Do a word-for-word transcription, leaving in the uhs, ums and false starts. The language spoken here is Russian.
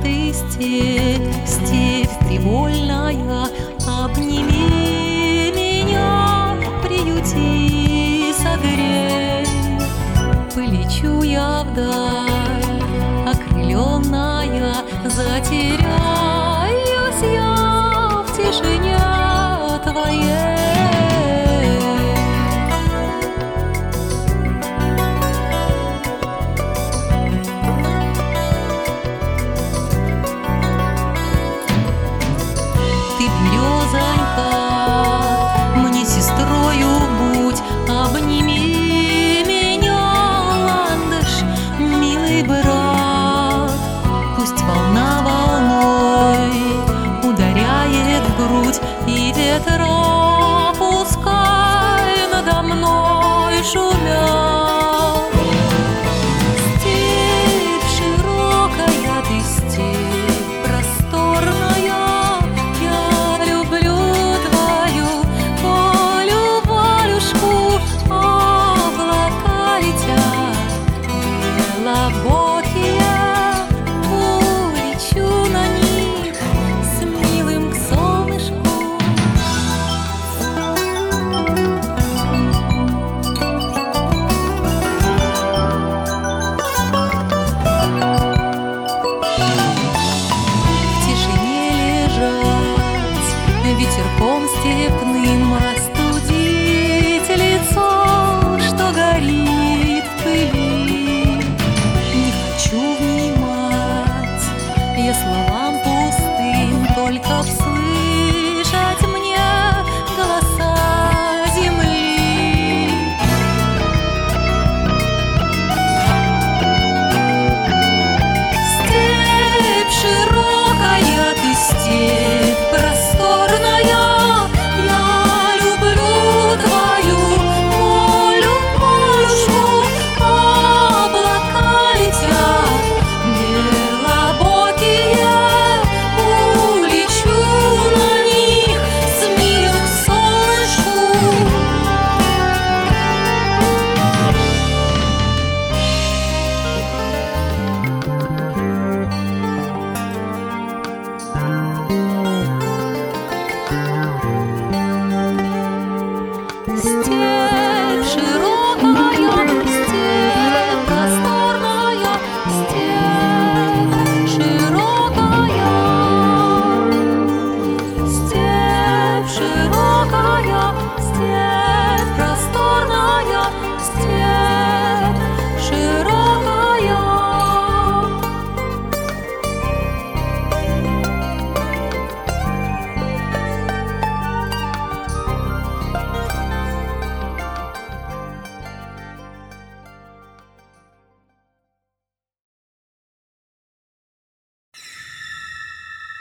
ты степь, степь привольная, обними меня, приюти, согрей. Полечу я вдаль, окрыленная, затеряюсь я в тишине твоей. Ты, березонька, мне сестрою будь, обними меня, ландыш, милый брат. Пусть волна волной ударяет в грудь, и ветра пускай надо мной шумят. Степь широкая, ты степь просторная, я люблю твою полю-волюшку. Облака летят белобокие, улечу на них с милым к солнышку. В тишине лежать, ветерком степным остудить лицо, что горит в пыли. Не хочу внимать я слова